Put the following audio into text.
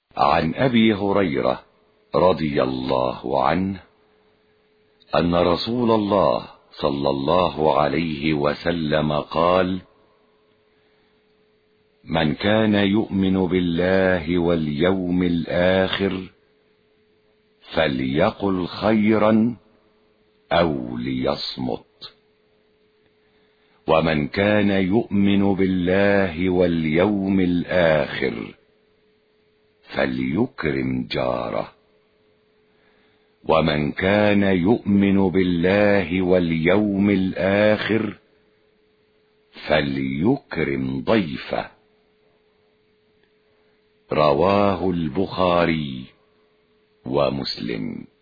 عن أبي هريرة رضي الله عنه أن رسول الله صلى الله عليه وسلم قال: من كان يؤمن بالله واليوم الآخر فليقل خيرا أو ليصمت، ومن كان يؤمن بالله واليوم الآخر فليكرم جاره، ومن كان يؤمن بالله واليوم الآخر فليكرم ضيفه. رواه البخاري ومسلم.